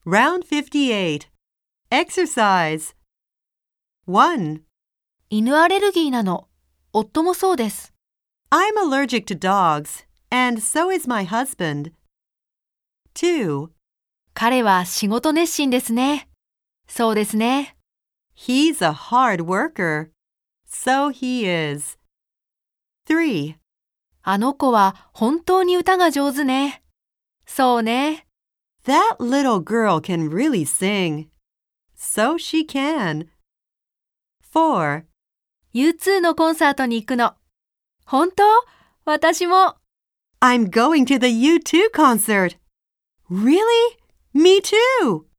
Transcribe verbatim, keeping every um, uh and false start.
Round fifty-eight. Exercise. one. 犬アレルギーなの。夫もそうです。 I'm allergic to dogs, and so is my husband. two. 彼は仕事熱心ですね。そうですね。 He's a hard worker. So he is. three. あの子は本当に歌が上手ね。そうね。 That little girl can really sing. So she can. four. ユーツー のコンサートに行くの。本当？私も。 I'm going to the U two concert. Really? Me too.